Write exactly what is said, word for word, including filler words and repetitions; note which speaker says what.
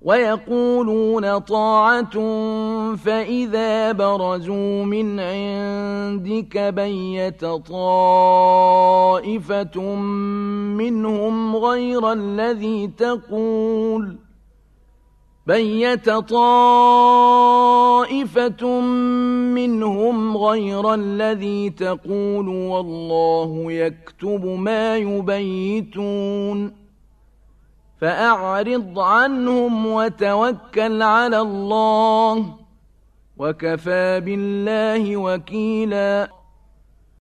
Speaker 1: ويقولون طاعة فإذا برزوا من عندك بيت طائفة منهم غير الذي تقول بيت طائفة منهم غير الذي تقول والله يكتب ما يبيتون فأعرض عنهم وتوكل على الله وكفى بالله وكيلا.